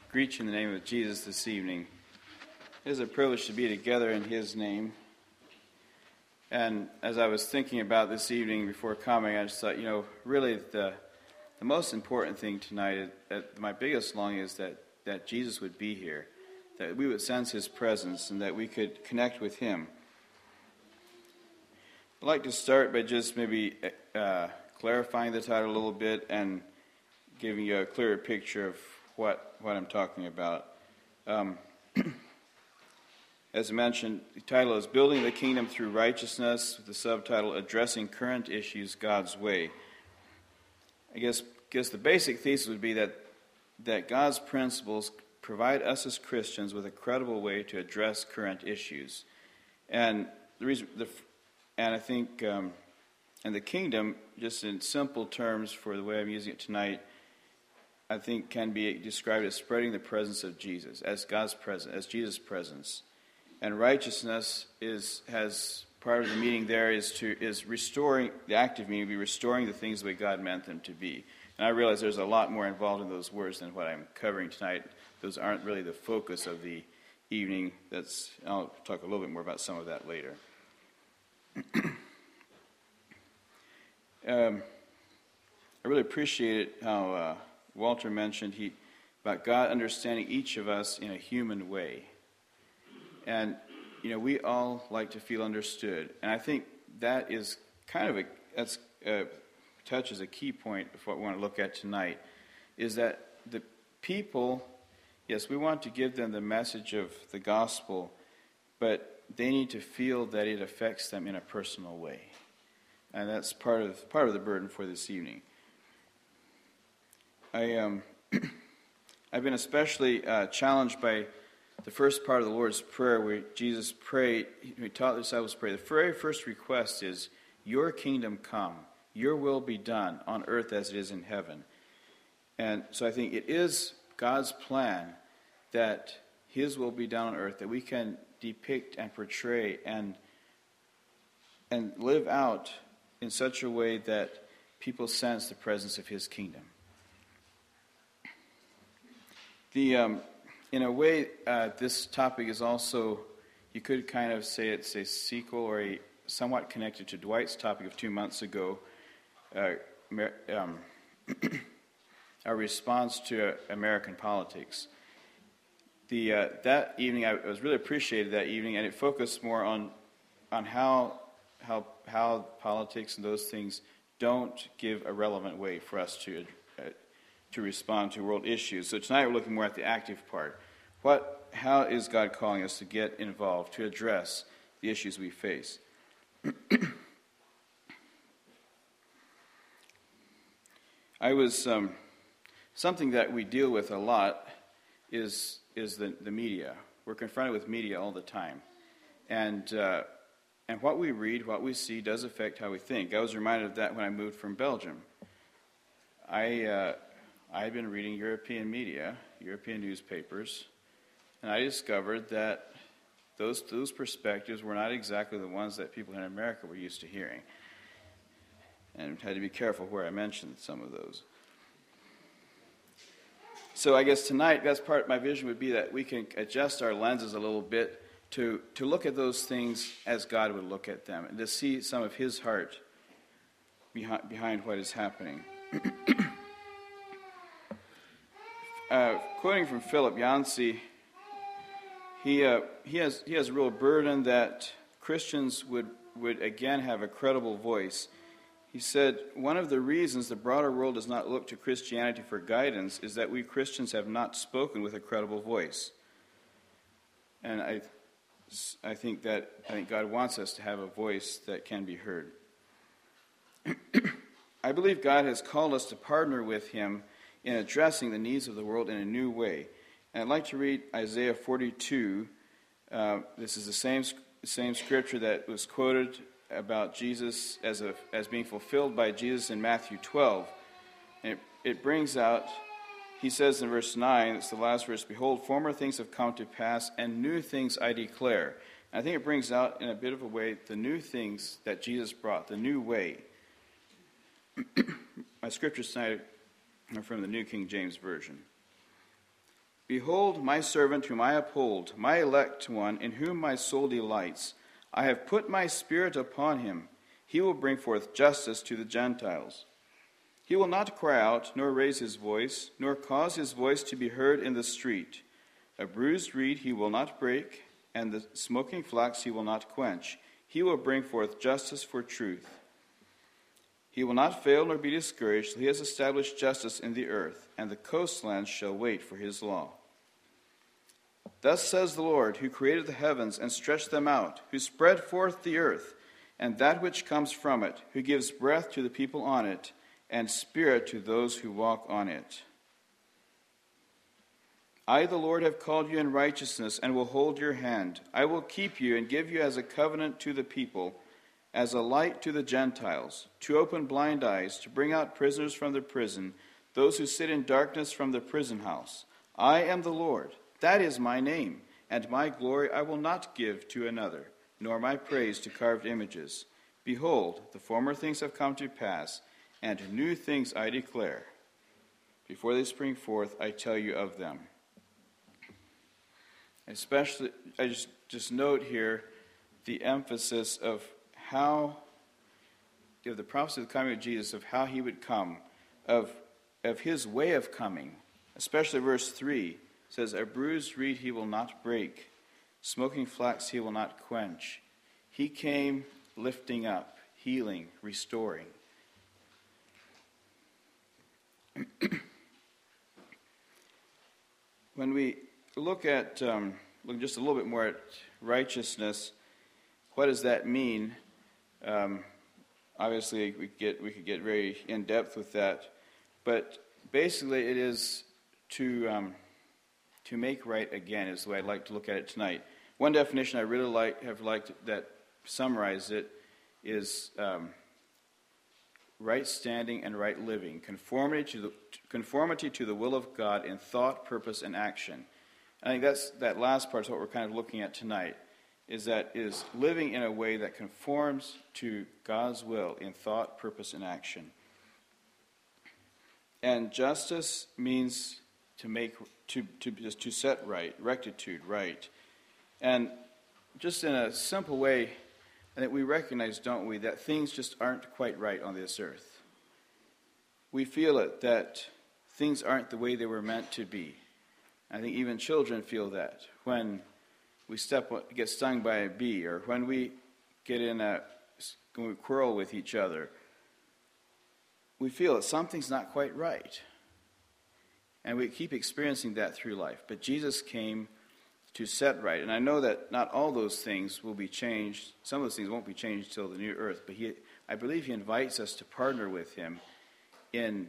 greet you in the name of Jesus this evening. It is a privilege to be together in His name. And as I was thinking about this evening before coming, I just thought, really the most important thing tonight, my biggest longing is that Jesus would be here, that we would sense His presence, and that we could connect with Him. I'd like to start by just maybe clarifying the title a little bit and giving you a clearer picture of what I'm talking about. As I mentioned, the title is Building the Kingdom Through Righteousness, with the subtitle Addressing Current Issues God's Way. I guess the basic thesis would be that God's principles provide us as Christians with a credible way to address current issues. And I think the kingdom, just in simple terms for the way I'm using it tonight, I think can be described as spreading the presence of Jesus, as God's presence, as Jesus' presence. And righteousness has part of the meaning there is restoring, the active meaning would be restoring the things the way God meant them to be. And I realize there's a lot more involved in those words than what I'm covering tonight. Those aren't really the focus of the evening. I'll talk a little bit more about some of that later. I really appreciated how Walter mentioned about God understanding each of us in a human way. And, we all like to feel understood. And I think that is touches a key point of what we want to look at tonight, is that the people, yes, we want to give them the message of the gospel, but they need to feel that it affects them in a personal way. And that's part of the burden for this evening. I've been especially challenged by the first part of the Lord's Prayer, where Jesus prayed, He taught the disciples to pray. The very first request is, "Your kingdom come, your will be done on earth as it is in heaven." And so I think it is God's plan that His will be done on earth, that we can depict and portray and live out in such a way that people sense the presence of His kingdom. In a way, this topic is also, you could kind of say it's a sequel or somewhat connected to Dwight's topic of 2 months ago, our response to American politics. That evening, I was really appreciated that evening, and it focused more on how politics and those things don't give a relevant way for us to respond to world issues. So tonight we're looking more at the active part. How is God calling us to get involved, to address the issues we face? Something that we deal with a lot is the media. We're confronted with media all the time. And what we read, what we see, does affect how we think. I was reminded of that when I moved from Belgium. I've been reading European media, European newspapers, and I discovered that those perspectives were not exactly the ones that people in America were used to hearing. And I had to be careful where I mentioned some of those. So I guess tonight, that's part of my vision would be that we can adjust our lenses a little bit to look at those things as God would look at them, and to see some of His heart behind what is happening. Quoting from Philip Yancey, he has a real burden that Christians would again have a credible voice. He said, "One of the reasons the broader world does not look to Christianity for guidance is that we Christians have not spoken with a credible voice." And I think God wants us to have a voice that can be heard. I believe God has called us to partner with Him in addressing the needs of the world in a new way. And I'd like to read Isaiah 42. This is the same scripture that was quoted about Jesus as being fulfilled by Jesus in Matthew 12. And it brings out, he says in verse 9, it's the last verse, "Behold, former things have come to pass, and new things I declare." And I think it brings out in a bit of a way the new things that Jesus brought, the new way. My scriptures tonight are from the New King James Version. Behold my servant whom I uphold, my elect one, in whom my soul delights. I have put my spirit upon him. He will bring forth justice to the Gentiles. He will not cry out, nor raise his voice, nor cause his voice to be heard in the street. A bruised reed he will not break, and the smoking flax he will not quench. He will bring forth justice for truth. He will not fail nor be discouraged till he has established justice in the earth, and the coastlands shall wait for his law. Thus says the Lord, who created the heavens and stretched them out, who spread forth the earth and that which comes from it, who gives breath to the people on it, and spirit to those who walk on it. I, the Lord, have called you in righteousness and will hold your hand. I will keep you and give you as a covenant to the people, as a light to the Gentiles, to open blind eyes, to bring out prisoners from the prison, those who sit in darkness from the prison house. I am the Lord, that is my name, and my glory I will not give to another, nor my praise to carved images. Behold, the former things have come to pass, and new things I declare. Before they spring forth, I tell you of them. Especially, I just note here the emphasis of how, of the prophecy of the coming of Jesus, of how he would come, of his way of coming. Especially verse 3 says, a bruised reed he will not break, smoking flax he will not quench. He came lifting up, healing, restoring. When we look just a little bit more at righteousness, what does that mean? Obviously, we could get very in depth with that, but basically, it is to make right again. Is the way I'd like to look at it tonight. One definition I really have liked that summarizes it is right standing and right living, conformity to the will of God in thought, purpose, and action. I think that last part is what we're kind of looking at tonight. Is living in a way that conforms to God's will in thought, purpose, and action. And justice means to set right, rectitude, right. And just in a simple way, I think we recognize, don't we, that things just aren't quite right on this earth. We feel it, that things aren't the way they were meant to be. I think even children feel that when we get stung by a bee, or when we when we quarrel with each other, we feel that something's not quite right. And we keep experiencing that through life. But Jesus came to set right. And I know that not all those things will be changed. Some of those things won't be changed till the new earth. But I believe he invites us to partner with him in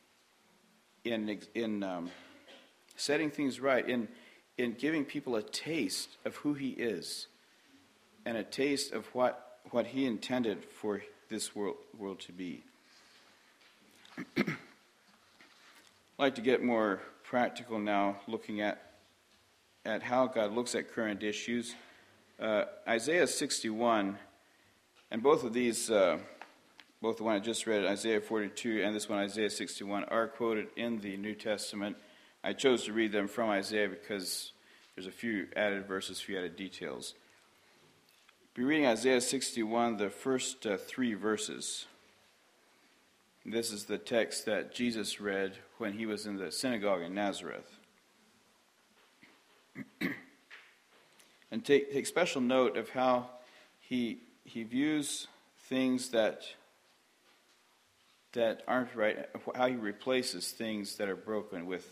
setting things right, in giving people a taste of who he is, and a taste of what he intended for this world to be. I'd like to get more practical now, looking at how God looks at current issues. Isaiah 61, and both of these, both the one I just read, Isaiah 42, and this one, Isaiah 61, are quoted in the New Testament. I chose to read them from Isaiah because there's a few added verses, a few added details. Be reading Isaiah 61, the first 3 verses. This is the text that Jesus read when he was in the synagogue in Nazareth. And take special note of how he views things that aren't right, how he replaces things that are broken with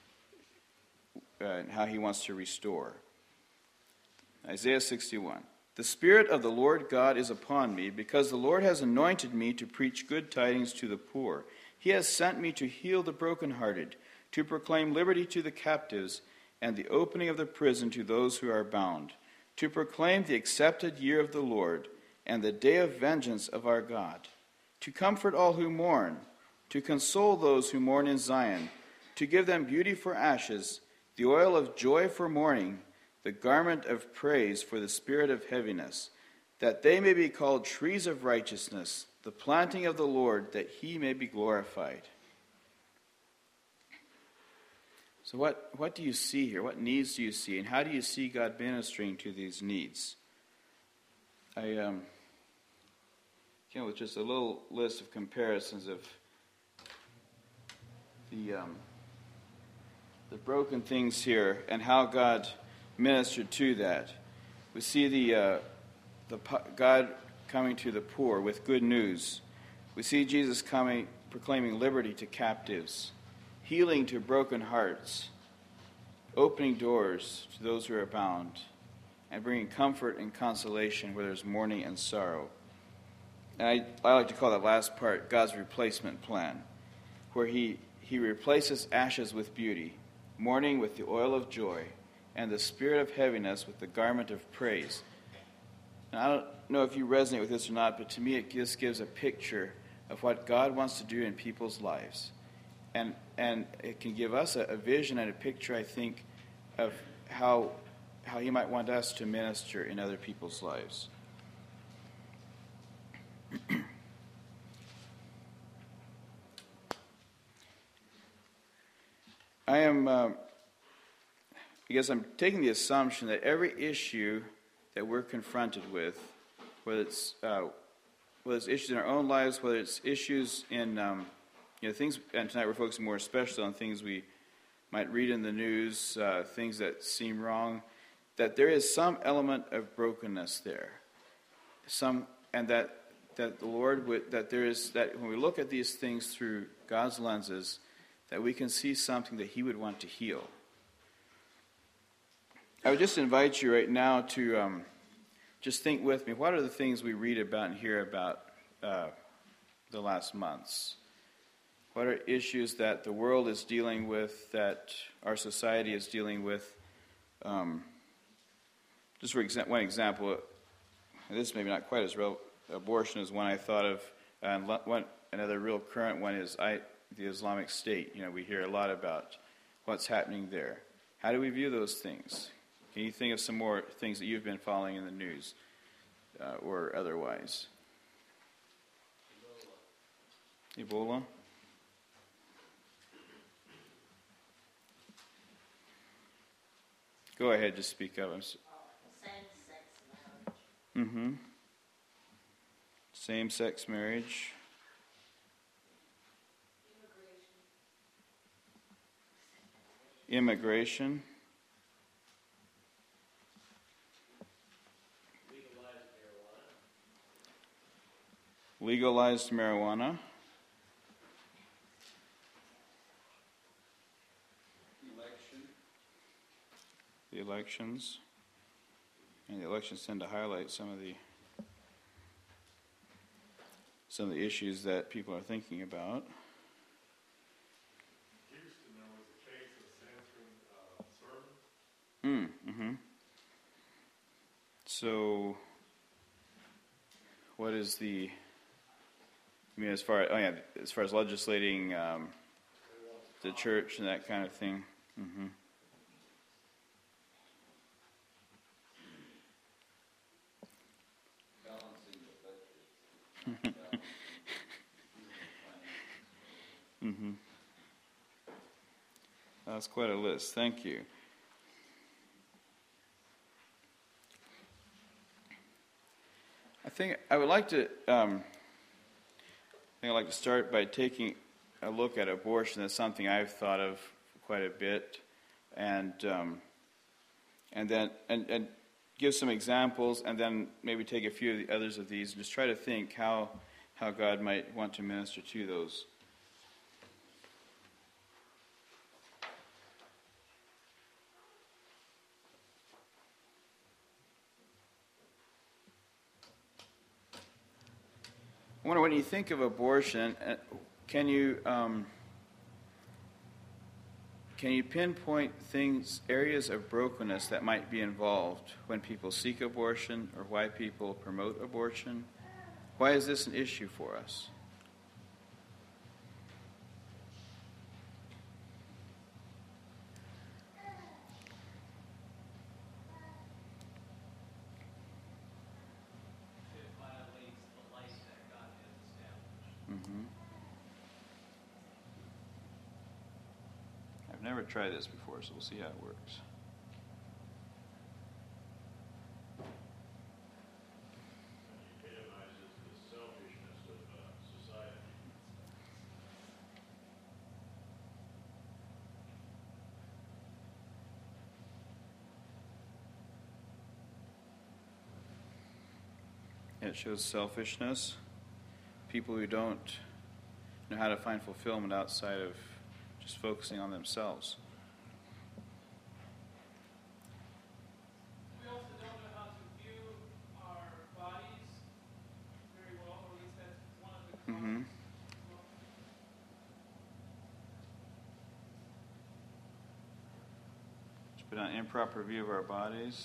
and how he wants to restore. Isaiah 61. The Spirit of the Lord God is upon me, because the Lord has anointed me to preach good tidings to the poor. He has sent me to heal the brokenhearted, to proclaim liberty to the captives, and the opening of the prison to those who are bound, to proclaim the accepted year of the Lord, and the day of vengeance of our God, to comfort all who mourn, to console those who mourn in Zion, to give them beauty for ashes, the oil of joy for mourning, the garment of praise for the spirit of heaviness, that they may be called trees of righteousness, the planting of the Lord, that he may be glorified. So what do you see here? What needs do you see? And how do you see God ministering to these needs? I came with just a little list of comparisons of the broken things here and how God ministered to that. We see the God coming to the poor with good news. We see Jesus coming, proclaiming liberty to captives, healing to broken hearts, opening doors to those who are bound, and bringing comfort and consolation where there's mourning and sorrow. And I like to call that last part God's replacement plan, where He replaces ashes with beauty, mourning with the oil of joy, and the spirit of heaviness with the garment of praise. And I don't know if you resonate with this or not, but to me it just gives a picture of what God wants to do in people's lives. And it can give us a vision and a picture, I think, of how He might want us to minister in other people's lives. I guess I'm taking the assumption that every issue that we're confronted with, whether it's issues in our own lives, whether it's issues in things, and tonight we're focusing more especially on things we might read in the news, things that seem wrong, that there is some element of brokenness there, and that the Lord would, that when we look at these things through God's lenses, that we can see something that He would want to heal. I would just invite you right now to just think with me, what are the things we read about and hear about the last months? What are issues that the world is dealing with, that our society is dealing with? Just for one example, and this is maybe not quite as real, abortion is one I thought of, and another real current one is the Islamic State. We hear a lot about what's happening there. How do we view those things? Can you think of some more things that you've been following in the news or otherwise? Ebola? Go ahead, just speak up. Same-sex marriage. Mm-hmm. Same-sex marriage. Immigration. Legalized marijuana. The elections. And the elections tend to highlight some of the issues that people are thinking about. Houston, there was a case of censoring sermons. Mm-hmm. So, what is as far as legislating the church and that kind of thing. Mm-hmm. Mm-hmm. That's quite a list. Thank you. I think I would like to. I'd like to start by taking a look at abortion. That's something I've thought of quite a bit, and then give some examples, and then maybe take a few of the others of these, and just try to think how God might want to minister to those. I wonder, when you think of abortion, can you pinpoint areas of brokenness that might be involved when people seek abortion, or why people promote abortion? Why is this an issue for us? never tried this before, so we'll see how it works. Epitomizes the selfishness of society. It shows selfishness, people who don't know how to find fulfillment outside of just focusing on themselves. We also don't know how to view our bodies very well, or at least that's one of the causes. Mm-hmm. It's been an improper view of our bodies.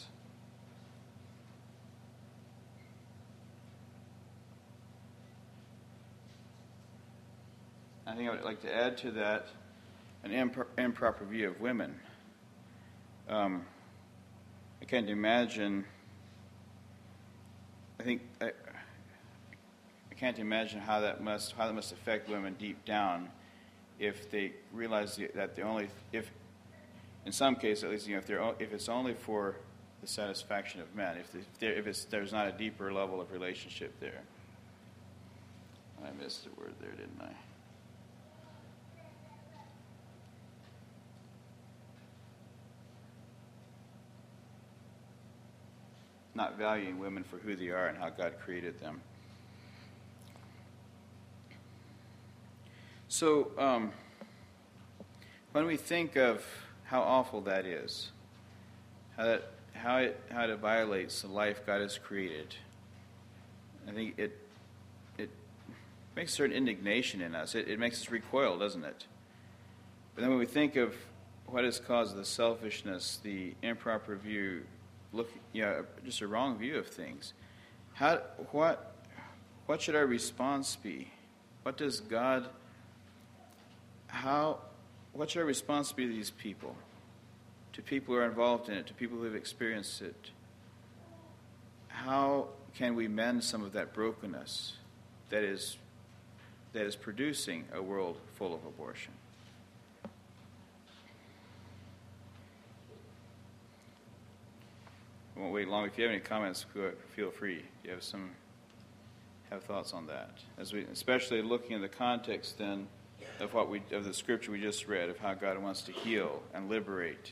I think I would like to add to that an improper view of women. I can't imagine. I can't imagine how that must affect women deep down, if they realize that if in some cases at least, if it's only for the satisfaction of men, if there's not a deeper level of relationship there. I missed a word there, didn't I? Not valuing women for who they are and how God created them. So, when we think of how awful that is, how it violates the life God has created, I think it makes a certain indignation in us. It makes us recoil, doesn't it? But then when we think of what has caused the selfishness, the improper view, just a wrong view of things, what should our response be? What should our response be to these people? To people who are involved in it, to people who have experienced it? How can we mend some of that brokenness that is producing a world full of abortion? I won't wait long. If you have any comments, feel free. If you have thoughts on that, especially looking in the context then of the scripture we just read, of how God wants to heal and liberate.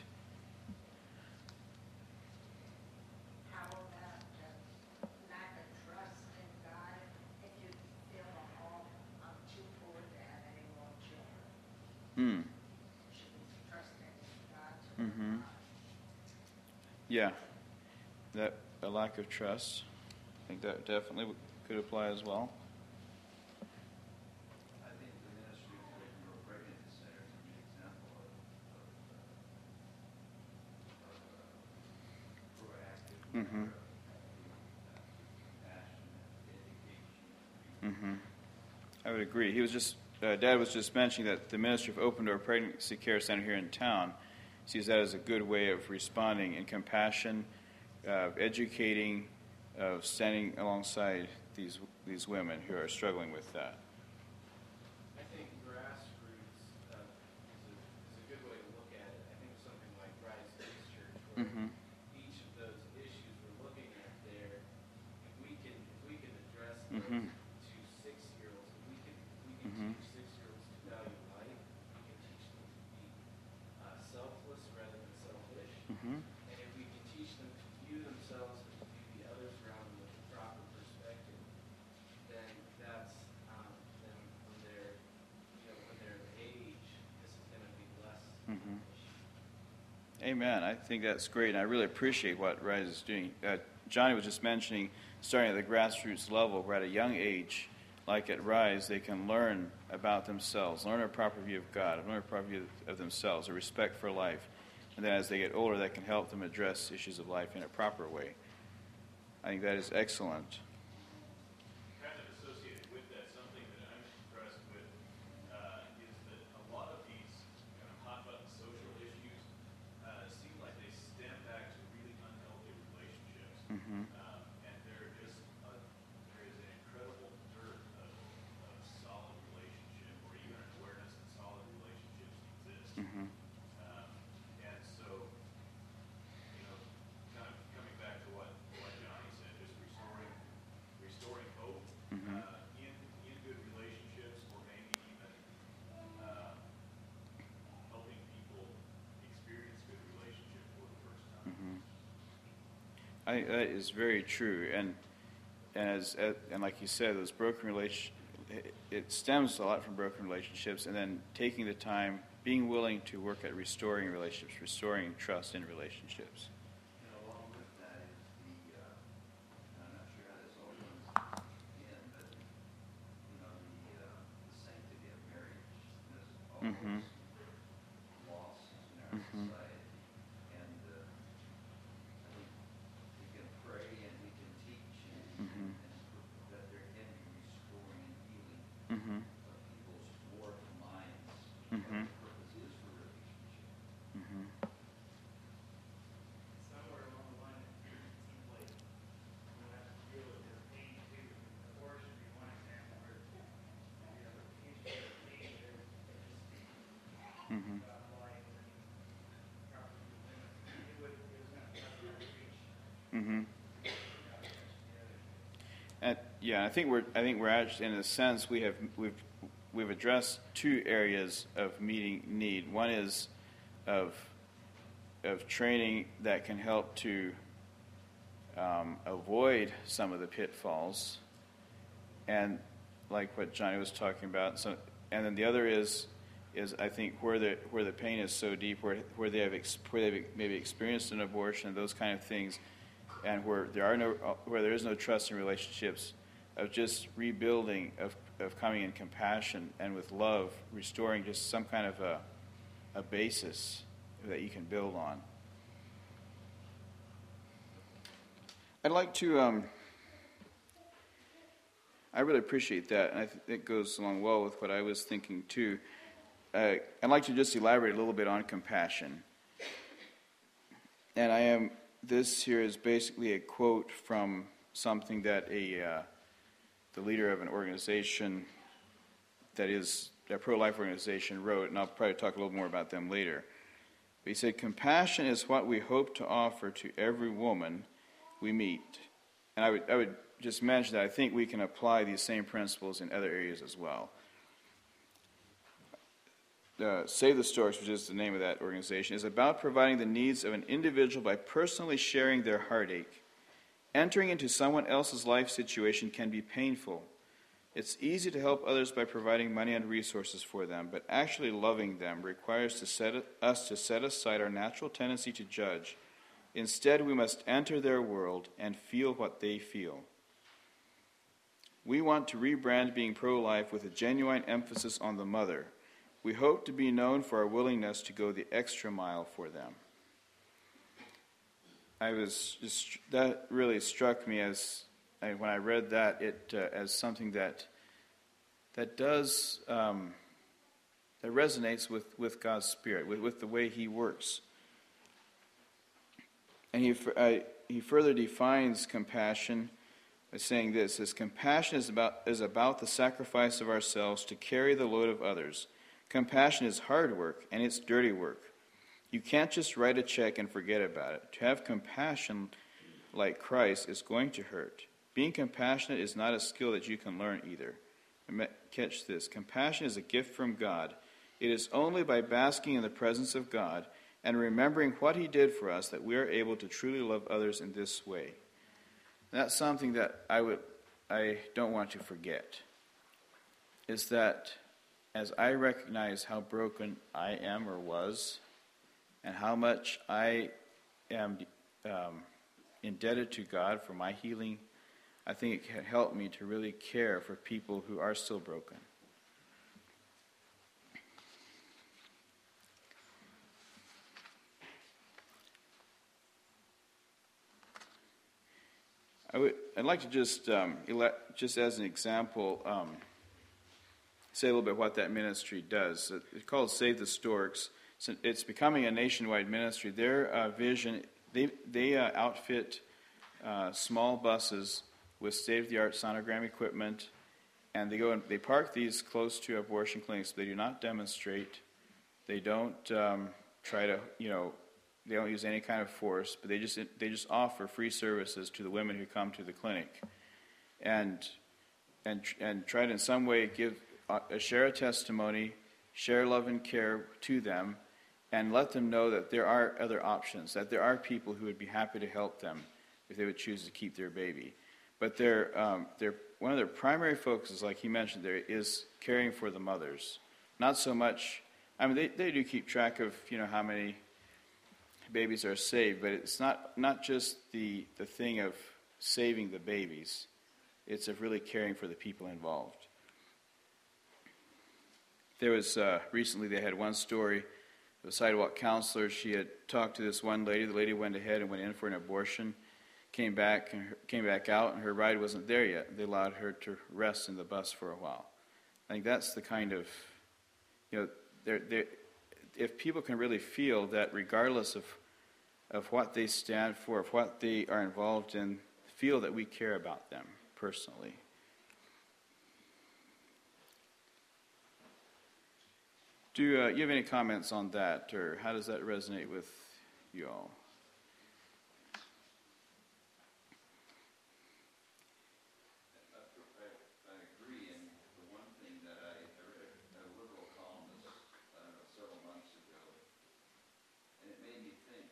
How about lack of trust in God? If you feel I'm too poor to have any more children, should we trust in God to provide? Yeah, a lack of trust. I think that definitely could apply as well. I think the ministry of Open Door Pregnancy Center is an example of proactive, Mm-hmm. compassion, education. I would agree. Dad was just mentioning that the Ministry of Open Door Pregnancy Care Center here in town sees that as a good way of responding in compassion, educating, standing alongside these women who are struggling with that. I think grassroots is a good way to look at it. I think something like Rise Peace Church, where each of those issues we're looking at there, if we can address those to 6-year-olds, if we can teach 6-year-olds to value life, we can teach them to be selfless rather than selfish. And if we can teach them to view themselves and to view the others around them with a proper perspective, then that's then when they're of age, this is going to be less of an issue. Amen. I think that's great, and I really appreciate what Rise is doing. Johnny was just mentioning, starting at the grassroots level, where at a young age, like at Rise, they can learn about themselves, learn a proper view of God, learn a proper view of themselves, a respect for life. And then as they get older, that can help them address issues of life in a proper way. I think that is excellent. Kind of associated with that, something that I'm impressed with is that a lot of these kind of hot-button social issues seem like they stem back to really unhealthy relationships. And there is an incredible dearth of solid relationship, or even an awareness that solid relationships exist. I think that is very true, and like you said, those broken it stems a lot from broken relationships, and then taking the time, being willing to work at restoring relationships, restoring trust in relationships. Along with that is I'm not sure how this all comes in, but, the sanctity of marriage is always Mm-hmm. lost in our Mm-hmm. society. And I think we can pray and we can teach Mm-hmm. and that there can be restoring and healing Mm-hmm. of people's warped minds. Mm-hmm. What the purpose is for relationship. Mm-hmm. Somewhere along the line, it seems like we have to deal with this pain too. Abortion would be one example where, the future of pain is just Mm-hmm. about life and property limits. It was not to reach. Mm-hmm. Yeah, I think we're actually, in a sense, we've addressed two areas of meeting need. One is of training that can help to avoid some of the pitfalls, and like what Johnny was talking about. So, and then the other is I think where the pain is so deep, where they've maybe experienced an abortion and those kind of things, and where there is no trust in relationships, of just rebuilding, of coming in compassion and with love, restoring just some kind of a basis that you can build on. I'd like to. I really appreciate that, and I think it goes along well with what I was thinking too. I'd like to just elaborate a little bit on compassion. And this here is basically a quote from something that the leader of an organization that is a pro-life organization wrote, and I'll probably talk a little more about them later. But he said, "Compassion is what we hope to offer to every woman we meet." And I would just mention that I think we can apply these same principles in other areas as well. Save the Storks, which is the name of that organization, is about providing the needs of an individual by personally sharing their heartache. Entering into someone else's life situation can be painful. It's easy to help others by providing money and resources for them, but actually loving them requires us to set aside our natural tendency to judge. Instead, we must enter their world and feel what they feel. We want to rebrand being pro-life with a genuine emphasis on the mother. We hope to be known for our willingness to go the extra mile for them. That really struck me when I read that as something that does that resonates with God's Spirit, with the way He works. And he further defines compassion by saying this: "As compassion is about the sacrifice of ourselves to carry the load of others. Compassion is hard work and it's dirty work. You can't just write a check and forget about it. To have compassion like Christ is going to hurt. Being compassionate is not a skill that you can learn either." Catch this. Compassion is a gift from God. It is only by basking in the presence of God and remembering what He did for us that we are able to truly love others in this way. And that's something that I don't want to forget, is that as I recognize how broken I am or was, and how much I am indebted to God for my healing, I think it can help me to really care for people who are still broken. I'd like to just as an example, say a little bit what that ministry does. It's called Save the Storks. It's becoming a nationwide ministry. Their vision, they outfit small buses with state-of-the-art sonogram equipment, and they go and they park these close to abortion clinics. They do not demonstrate. They don't try to, they don't use any kind of force, but they just offer free services to the women who come to the clinic, and try to in some way share a testimony, share love and care to them, and let them know that there are other options, that there are people who would be happy to help them if they would choose to keep their baby. But one of their primary focuses, like he mentioned there, is caring for the mothers. Not so much, I mean, they do keep track of, how many babies are saved, but it's not just the thing of saving the babies. It's of really caring for the people involved. There was, recently they had one story, the sidewalk counselor, she had talked to this one lady. The lady went ahead and went in for an abortion, came back out, and her ride wasn't there yet. They allowed her to rest in the bus for a while. I think that's the kind of, if people can really feel that regardless of what they stand for, of what they are involved in, feel that we care about them personally. Do you have any comments on that, or how does that resonate with you all? I agree, and the one thing that I read a liberal columnist, I don't know, several months ago, and it made me think,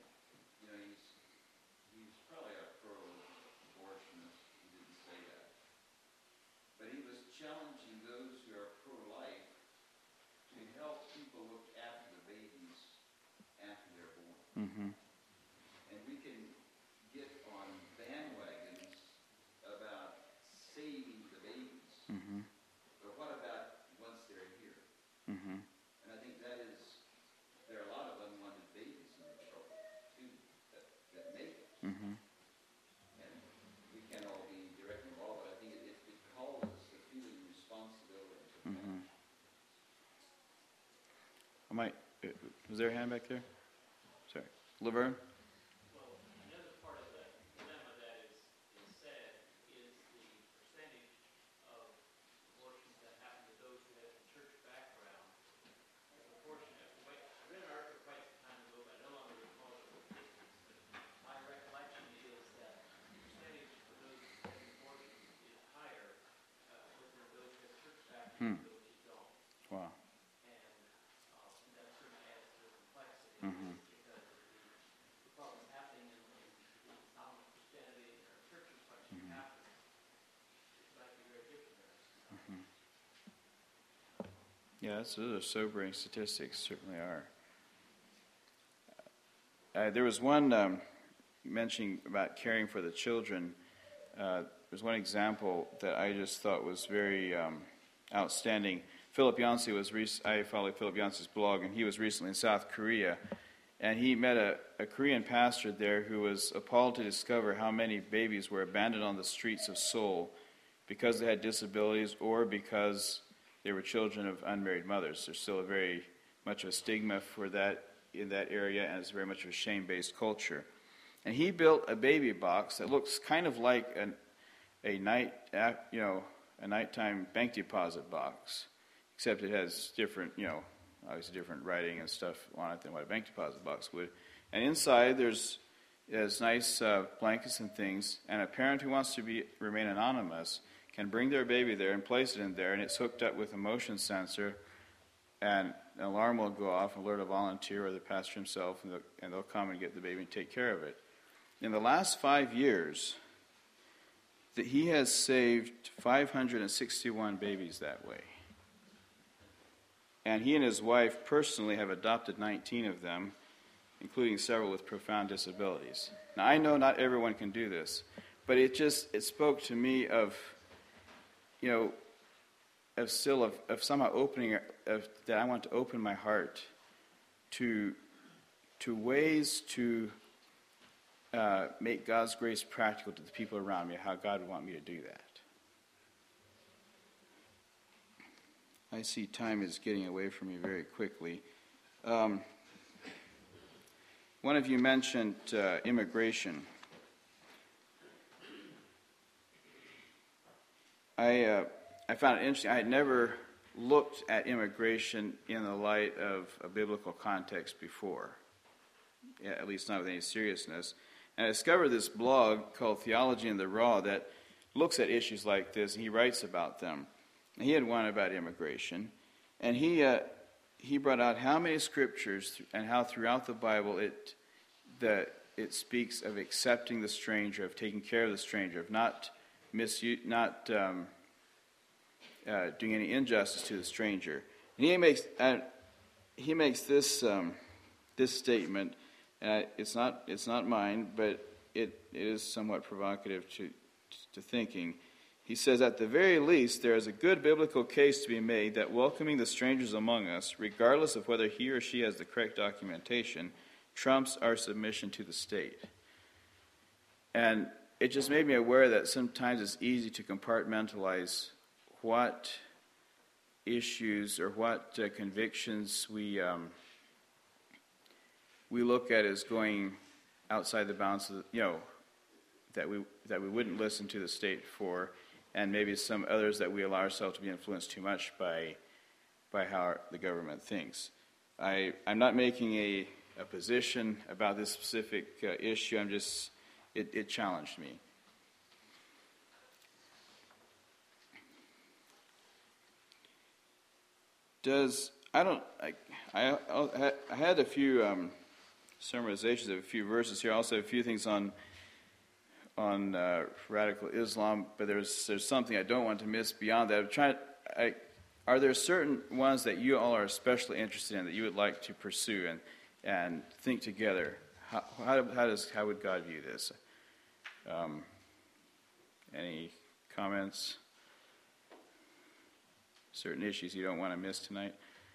he's probably a pro-abortionist, he didn't say that, but he was challenging those who are pro-life to help people look after the babies after they're born. Mm-hmm. And we can get on bandwagons about saving the babies. Mm-hmm. But what about once they're here? Mm-hmm. And I think there are a lot of unwanted babies in the world, too, that make it. Mm-hmm. And we can't all be directly involved, but I think it calls us to feeling responsibility. Mm-hmm. Was there a hand back there? Sorry. Laverne? Well, another part of the dilemma that is said is the percentage of abortions that happen to those who have a church background. The proportion, I read an article quite some time ago, but I no longer recall the statistics, but my recollection is that the percentage of those who have abortions is higher within those who have church background than those who don't. Wow. And that certainly adds to the complexity. Mm-hmm. Because the problems happening in not only Christianity and our churches, but in Catholics, it might be very different there. Mm-hmm. Yeah, those are sobering statistics, certainly are. There was one mentioning about caring for the children. There's one example that I just thought was very outstanding. Philip Yancey I followed Philip Yancey's blog, and he was recently in South Korea, and he met a Korean pastor there who was appalled to discover how many babies were abandoned on the streets of Seoul because they had disabilities or because they were children of unmarried mothers. There's still very much of a stigma for that in that area, and it's very much of a shame-based culture. And he built a baby box that looks kind of like a nighttime bank deposit box, except it has different, obviously different writing and stuff on it than what a bank deposit box would. And inside there's nice blankets and things, and a parent who wants to remain anonymous can bring their baby there and place it in there, and it's hooked up with a motion sensor, and an alarm will go off and alert a volunteer or the pastor himself, and they'll come and get the baby and take care of it. In the last 5 years, that he has saved 561 babies that way. And he and his wife personally have adopted 19 of them, including several with profound disabilities. Now, I know not everyone can do this, but it spoke to me of somehow opening, that I want to open my heart to ways to make God's grace practical to the people around me, how God would want me to do that. I see time is getting away from me very quickly. One of you mentioned immigration. I found it interesting. I had never looked at immigration in the light of a biblical context before, at least not with any seriousness. And I discovered this blog called Theology in the Raw that looks at issues like this, and he writes about them. And he had one about immigration, and he brought out how many scriptures and how throughout the Bible it speaks of accepting the stranger, of taking care of the stranger, of not doing any injustice to the stranger. And he makes this this statement. It's not mine, but it is somewhat provocative to thinking. He says, at the very least, there is a good biblical case to be made that welcoming the strangers among us, regardless of whether he or she has the correct documentation, trumps our submission to the state. And it just made me aware that sometimes it's easy to compartmentalize what issues or what convictions we look at as going outside the bounds of that we wouldn't listen to the state for, and maybe some others that we allow ourselves to be influenced too much by how the government thinks. I'm not making a position about this specific issue. I'm just it challenged me. I had a few summarizations of a few verses here. I also have a few things on radical Islam, but there's something I don't want to miss beyond that. Are there certain ones that you all are especially interested in that you would like to pursue and think together? How would God view this? Any comments? Certain issues you don't want to miss tonight?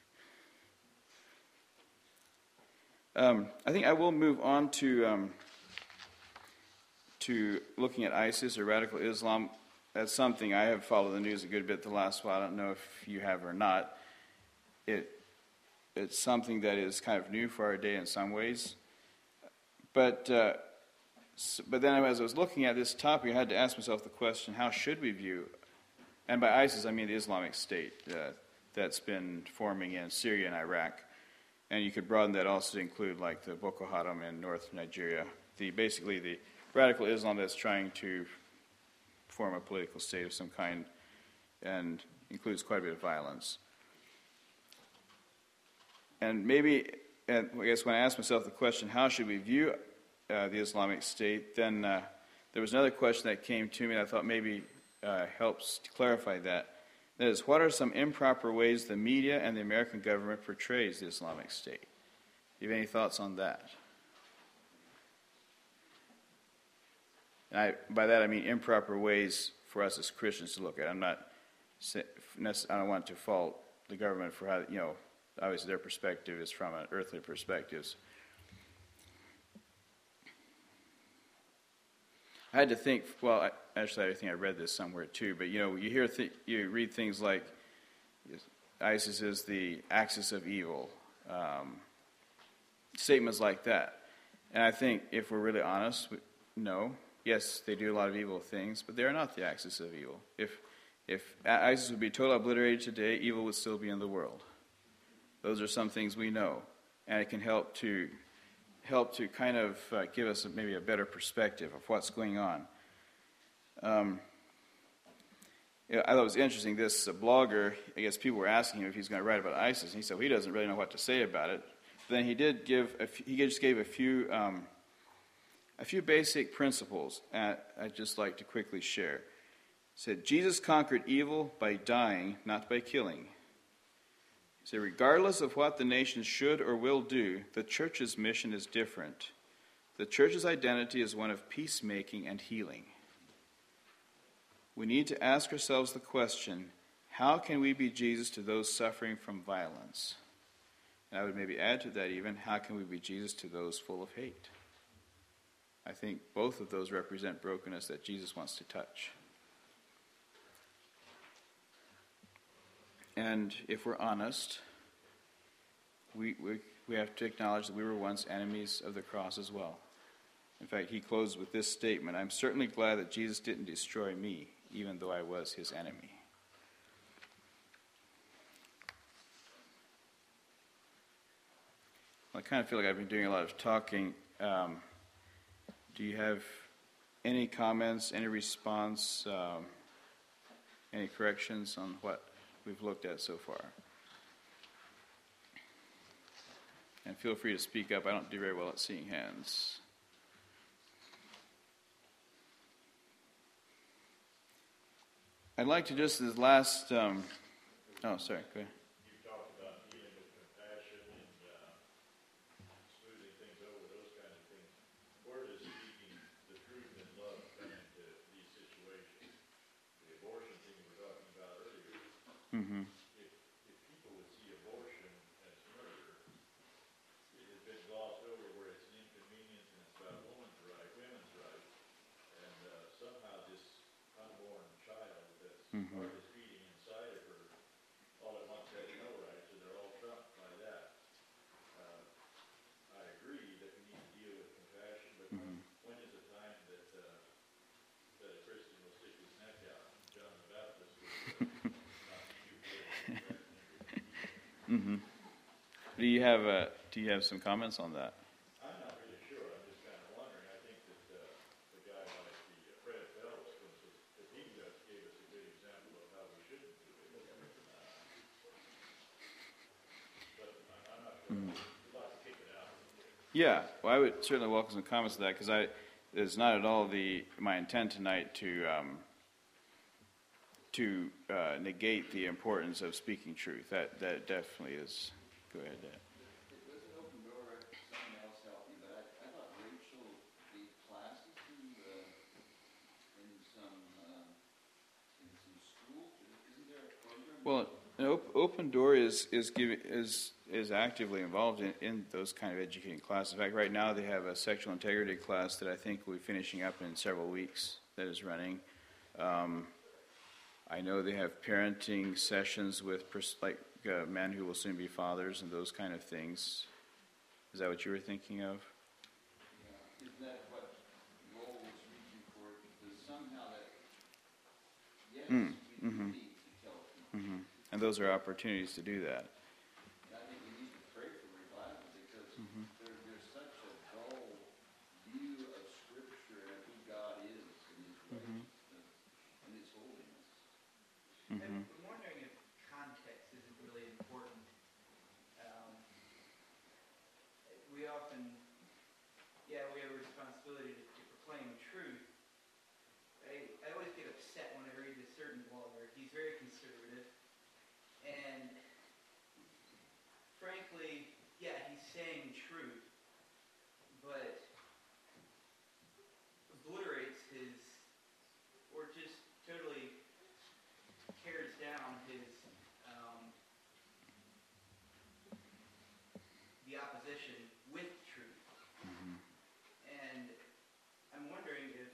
I think I will move on to looking at ISIS or radical Islam. That's something I have followed the news a good bit the last while. I don't know if you have or not. It's something that is kind of new for our day in some ways. But then as I was looking at this topic, I had to ask myself the question, how should we view, and by ISIS I mean the Islamic State that's been forming in Syria and Iraq. And you could broaden that also to include like the Boko Haram in North Nigeria, basically the radical Islam that's trying to form a political state of some kind and includes quite a bit of violence. And maybe, I guess when I asked myself the question, how should we view the Islamic State, then there was another question that came to me that I thought maybe helps to clarify that. That is, what are some improper ways the media and the American government portrays the Islamic State? Do you have any thoughts on that? And by that I mean improper ways for us as Christians to look at. I don't want to fault the government for how, obviously their perspective is from an earthly perspective. I had to think, actually I think I read this somewhere too, but you read things like ISIS is the axis of evil, statements like that. And I think if we're really honest, no. Yes, they do a lot of evil things, but they're not the axis of evil. If ISIS would be totally obliterated today, evil would still be in the world. Those are some things we know, and it can help to kind of give us maybe a better perspective of what's going on. I thought it was interesting. This blogger, I guess people were asking him if he's going to write about ISIS, and he said he doesn't really know what to say about it. But then he just gave a few basic principles I'd just like to quickly share. He said, Jesus conquered evil by dying, not by killing. He said, regardless of what the nations should or will do, the church's mission is different. The church's identity is one of peacemaking and healing. We need to ask ourselves the question, how can we be Jesus to those suffering from violence? And I would maybe add to that even, how can we be Jesus to those full of hate? I think both of those represent brokenness that Jesus wants to touch. And if we're honest, we have to acknowledge that we were once enemies of the cross as well. In fact, he closed with this statement, I'm certainly glad that Jesus didn't destroy me, even though I was his enemy. I kind of feel like I've been doing a lot of talking. Do you have any comments, any response, any corrections on what we've looked at so far? And feel free to speak up. I don't do very well at seeing hands. I'd like to just this last. Oh, sorry. Go ahead. You talked about dealing with compassion and smoothing things over, those kind of things. Where does speaking the truth in love come into these situations? The abortion thing we were talking about earlier. Mm-hmm. If people would see abortion as murder, it has been glossed over where it's an inconvenience and it's about women's rights, and somehow this unborn child that's heart is beating inside of her, all at once has no rights, and they're all trumped by that. I agree that we need to deal with compassion, but when is the time that that a Christian will stick his neck out? John the Baptist was not too good. Do you have some comments on that? I'm not really sure. I'm just kind of wondering. I think that the guy like the Fred Phelps, if he just gave us a good example of how we shouldn't do it. But I'm not sure. We'd like to kick it out. Yeah, well, I would certainly welcome some comments to that because it's not at all my intent tonight to negate the importance of speaking truth. That definitely is. Go ahead, Dad. It was an open door. Someone else helped me, but I thought Rachel gave classes in some schools. Isn't there a program? Well, an Open Door is actively involved in those kind of educating classes. In fact, right now they have a sexual integrity class that I think we'll be finishing up in several weeks that is running. I know they have parenting sessions with men who will soon be fathers and those kind of things. Is that what you were thinking of? Yeah. Isn't that what Lowell was reaching for? Because somehow that, yes, we do need to tell people. And those are opportunities to do that. And I think we need to pray for revival because there's such a dull view of Scripture and who God is and His righteousness and His holiness. And I'm wondering if context isn't really important. We often, we have a responsibility to proclaim truth. I always get upset when I read a certain blogger. He's very conservative. And frankly, he's saying truth, but obliterates or just totally tears down the opposition with truth. And I'm wondering if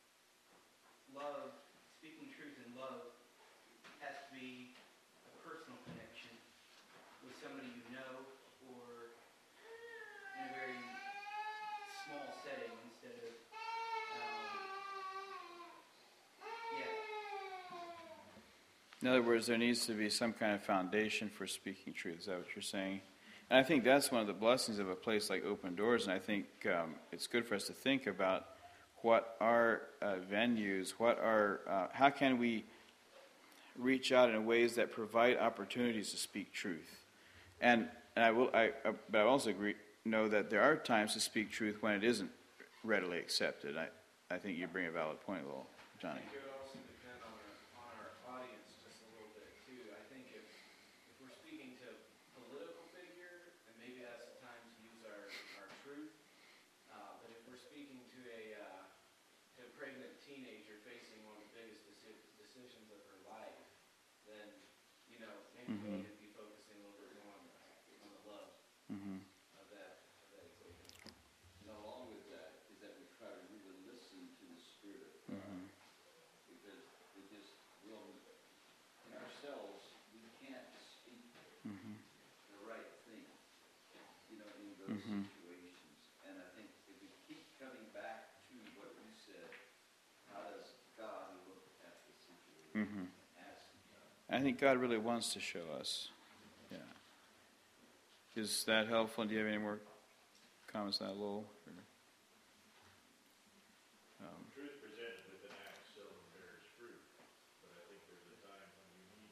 speaking truth in love has to be a personal connection with somebody you know or in a very small setting instead of In other words, there needs to be some kind of foundation for speaking truth. Is that what you're saying? And I think that's one of the blessings of a place like Open Doors, and I think it's good for us to think about what are venues, how can we reach out in ways that provide opportunities to speak truth. But I also know that there are times to speak truth when it isn't readily accepted. I think you bring a valid point, Johnny. I think it would also depend on our audience just a little bit too. I think if we're speaking to a political figure, then maybe that's the time to use our truth. But if we're speaking to a pregnant teenager facing one of the biggest decisions of her life, then maybe we need to be focusing a little bit more on the love of that equation. And along with that is that we try to really listen to the Spirit of God. Because in ourselves, we can't speak the right thing, in those situations. And I think if we keep coming back to what you said, how does God look at the situation? Ask God. I think God really wants to show us. Yeah. Is that helpful? Do you have any more comments on that, Lowell? Truth presented with an act seldom bears fruit, but I think there's a time when you need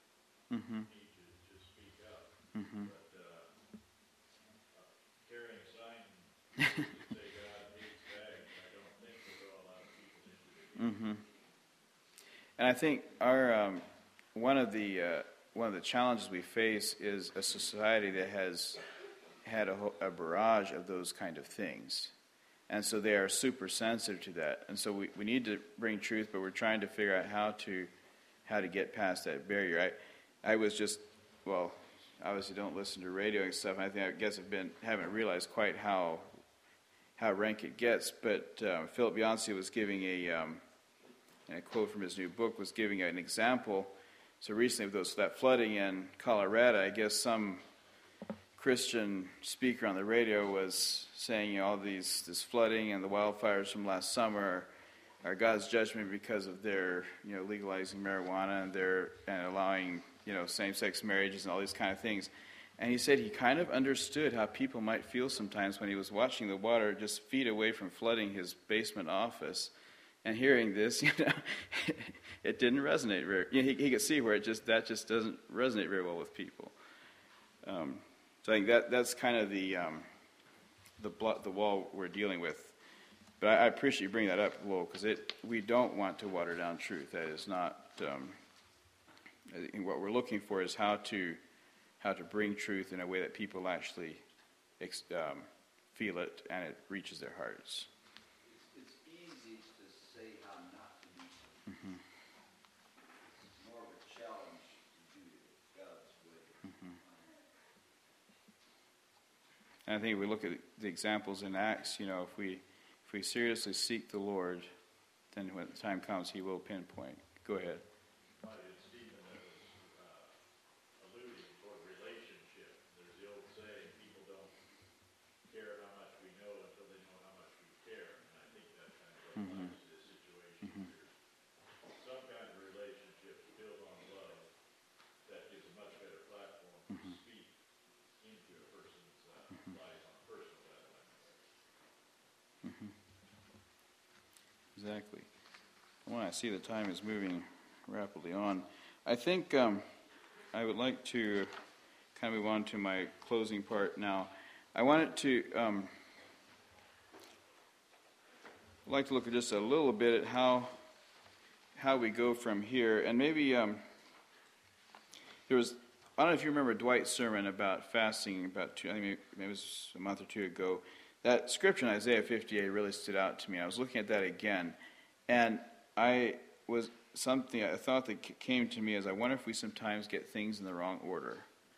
to speak up. But carrying a sign that say God hates bags, I don't think will draw a lot of people into it. And I think our one of the challenges we face is a society that has had a barrage of those kind of things. And so they are super sensitive to that. And so we need to bring truth, but we're trying to figure out how to get past that barrier. I was just, well, obviously don't listen to radio and stuff, and I guess haven't realized quite how rank it gets. But Philip Yancey was giving and a quote from his new book was giving an example. So recently with that flooding in Colorado, I guess some Christian speaker on the radio was saying, all this flooding and the wildfires from last summer are God's judgment because of their, legalizing marijuana and allowing, same-sex marriages and all these kind of things. And he said he kind of understood how people might feel sometimes when he was watching the water just feet away from flooding his basement office, and hearing this, it didn't resonate very. He could see where that just doesn't resonate very well with people. So I think that's kind of the wall we're dealing with. But I appreciate you bringing that up, Lowell, because we don't want to water down truth. That is not. I think what we're looking for is how to bring truth in a way that people actually feel it and it reaches their hearts. It's easy to say how not to do something. It's more of a challenge to do it God's way. And I think if we look at the examples in Acts, if we seriously seek the Lord, then when the time comes, He will pinpoint. Go ahead. It's Stephen that was alluding toward relationship. There's the old saying, people don't care how much we know until they know how much we care. And I think that kind of applies to this situation here. Some kind of relationship built on love that gives a much better platform to speak into a person's life on a personal level. Exactly. Well, I see the time is moving rapidly on. I think I would like to kind of move on to my closing part now. I wanted to like to look at just a little bit at how we go from here, and maybe there was. I don't know if you remember Dwight's sermon about fasting I think maybe it was a month or two ago. That scripture in Isaiah 58 really stood out to me. I was looking at that again, and I thought that came to me as I wonder if we sometimes get things in the wrong order.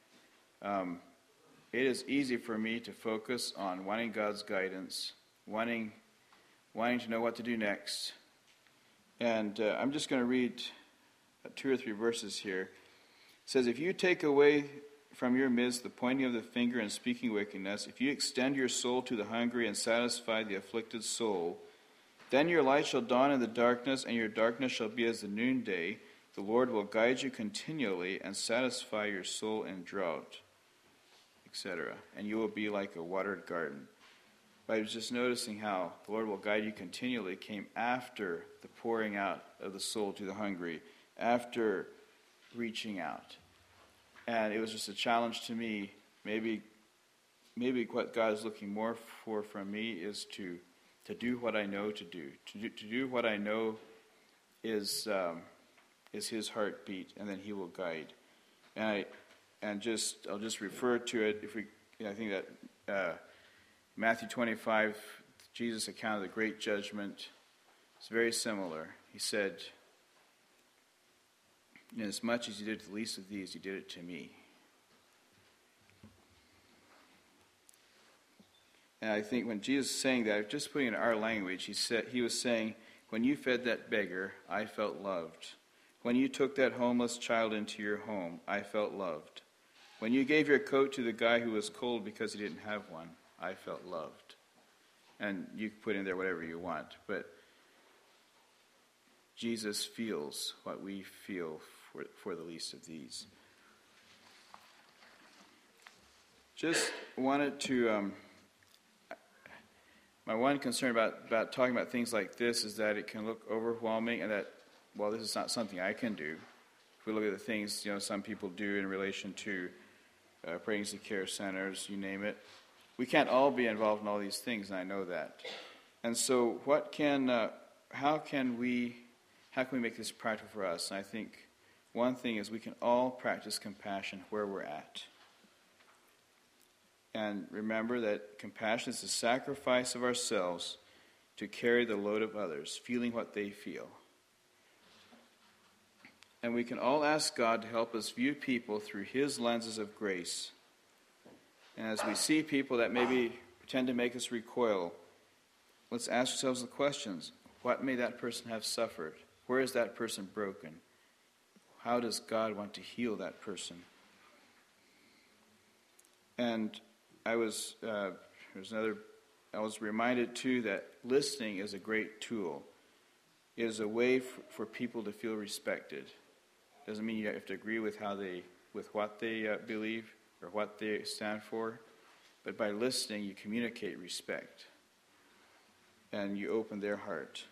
It is easy for me to focus on wanting God's guidance, wanting to know what to do next. And I'm just going to read 2 or 3 verses here. It says, if you take away from your midst the pointing of the finger and speaking wickedness, if you extend your soul to the hungry and satisfy the afflicted soul, then your light shall dawn in the darkness, and your darkness shall be as the noonday. The Lord will guide you continually and satisfy your soul in drought, etc. And you will be like a watered garden. But I was just noticing how the Lord will guide you continually came after the pouring out of the soul to the hungry, after reaching out. And it was just a challenge to me. Maybe what God is looking more for from me is to do what I know to do. To do what I know is His heartbeat, and then He will guide. And I'll just refer to it. I think that Matthew 25, Jesus' account of the great judgment, is very similar. He said, as much as you did to the least of these, you did it to me. And I think when Jesus is saying that, just putting it in our language, he was saying, when you fed that beggar, I felt loved. When you took that homeless child into your home, I felt loved. When you gave your coat to the guy who was cold because he didn't have one, I felt loved. And you can put in there whatever you want, but Jesus feels what we feel for the least of these. Just wanted to, my one concern about talking about things like this is that it can look overwhelming, and that, well, this is not something I can do. If we look at the things, some people do in relation to pregnancy care centers, you name it, we can't all be involved in all these things, and I know that. And so how can we how can we make this practical for us? And I think one thing is we can all practice compassion where we're at. And remember that compassion is the sacrifice of ourselves to carry the load of others, feeling what they feel. And we can all ask God to help us view people through His lenses of grace. And as we see people that maybe tend to make us recoil, let's ask ourselves the questions. What may that person have suffered? Where is that person broken? How does God want to heal that person? And I was reminded too that listening is a great tool. It is a way for people to feel respected. Doesn't mean you have to agree with what they believe or what they stand for, but by listening you communicate respect and you open their heart.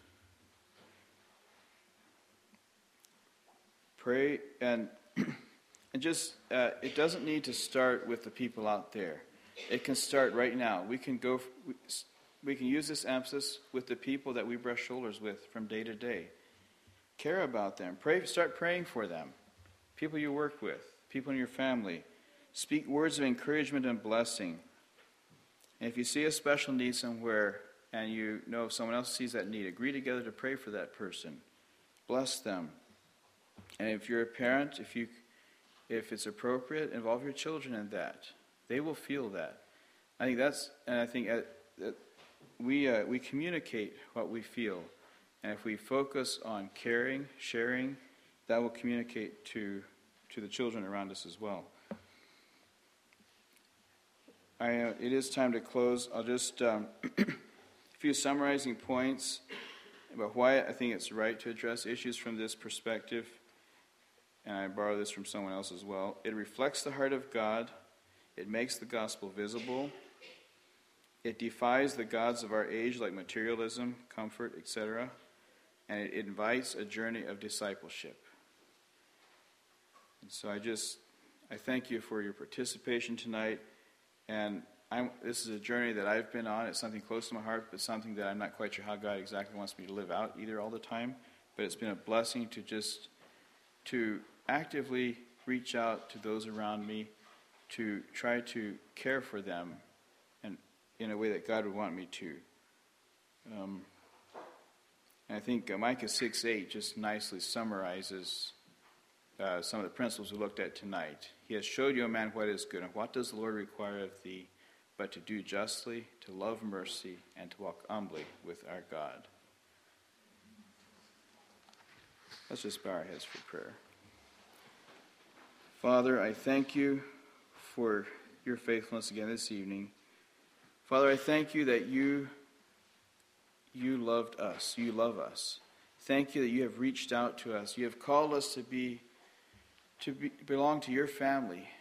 Pray and just it doesn't need to start with the people out there. It can start right now. We can use this emphasis with the people that we brush shoulders with from day to day. Care about them. Start praying for them. People you work with, people in your family. Speak words of encouragement and blessing. And if you see a special need somewhere and you know if someone else sees that need, agree together to pray for that person. Bless them. And if you're a parent, if it's appropriate, involve your children in that. They will feel that. I think we communicate what we feel, and if we focus on caring, sharing, that will communicate to the children around us as well. It is time to close. I'll just a few summarizing points about why I think it's right to address issues from this perspective. And I borrow this from someone else as well. It reflects the heart of God. It makes the gospel visible. It defies the gods of our age like materialism, comfort, etc. And it invites a journey of discipleship. And so I thank you for your participation tonight. And this is a journey that I've been on. It's something close to my heart, but something that I'm not quite sure how God exactly wants me to live out either all the time. But it's been a blessing to actively reach out to those around me, to try to care for them and in a way that God would want me to. And I think Micah 6:8 just nicely summarizes some of the principles we looked at tonight. He has showed you, O man, what is good, and what does the Lord require of thee, but to do justly, to love mercy, and to walk humbly with our God. Let's just bow our heads for prayer. Father, I thank you for your faithfulness again this evening. Father, I thank you that you loved us. You love us. Thank you that you have reached out to us. You have called us to belong to your family.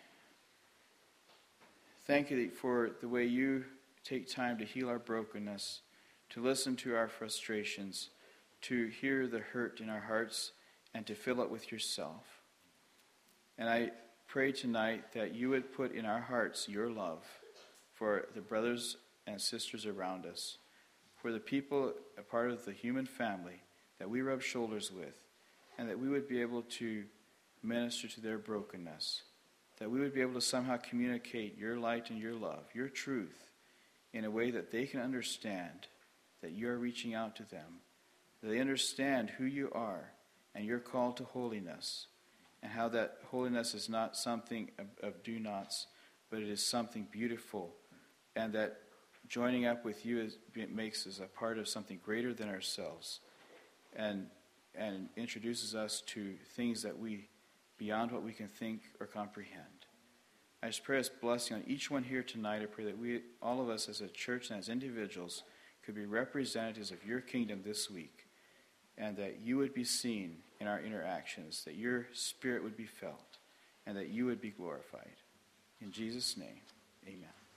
Thank you for the way you take time to heal our brokenness, to listen to our frustrations, to hear the hurt in our hearts, and to fill it with yourself. And I pray tonight that you would put in our hearts your love for the brothers and sisters around us, for the people, a part of the human family that we rub shoulders with, and that we would be able to minister to their brokenness, that we would be able to somehow communicate your light and your love, your truth, in a way that they can understand that you are reaching out to them, that they understand who you are and your call to holiness, and how that holiness is not something of do-nots, but it is something beautiful, and that joining up with you makes us a part of something greater than ourselves, and introduces us to things that beyond what we can think or comprehend. I just pray this blessing on each one here tonight. I pray that we, all of us as a church and as individuals, could be representatives of your kingdom this week, and that you would be seen in our interactions, that your spirit would be felt, and that you would be glorified. In Jesus' name, amen.